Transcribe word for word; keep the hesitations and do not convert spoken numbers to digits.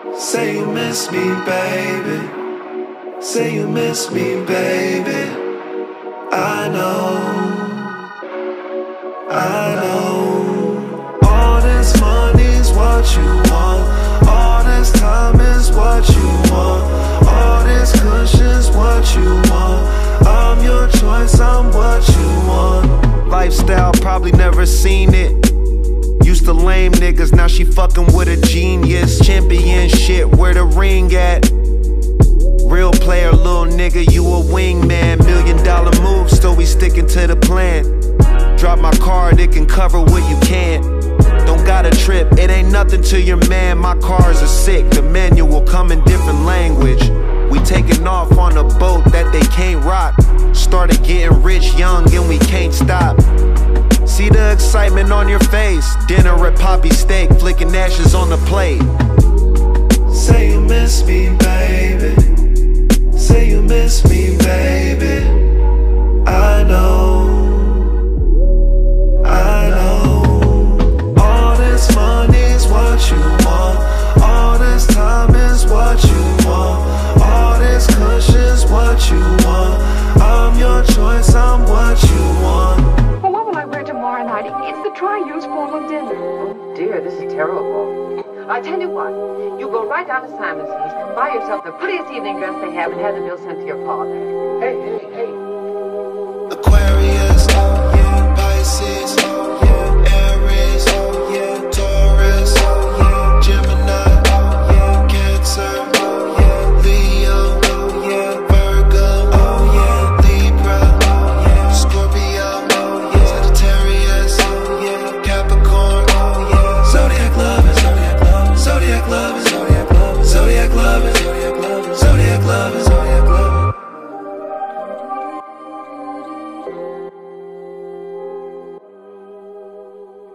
Say you miss me, baby. Say you miss me, baby. I know, I know. All this money's what you want. All this time is what you want. All this cushion's what you want. I'm your choice, I'm what you want. Lifestyle, probably never seen it. Used to lame niggas, now she fucking with a genius. Champion shit, where the ring at? Real player, little nigga, you a wingman. Million dollar move, still we sticking to the plan. Drop my card, it can cover what you can't. Don't gotta trip, it ain't nothing to your man. My cars are sick, the manual come in different language. We taking off on a boat that they can't rock. Started getting rich young and we can't stop. See the excitement on your face. Dinner at Poppy Steak, flicking ashes on the plate. Say you miss me, baby. Say you miss me, baby. I know, I know. All this money's what you want. All this time is what you want. All this cushion's what you want. I'm your choice, I'm what you want. Well, what will I wear tomorrow night? It's the try-use formal dinner. Oh dear, this is terrible. I tell you what, you go right down to Simonson's, buy yourself the prettiest evening dress they have, and have the bill sent to your father. Hey, hey, hey.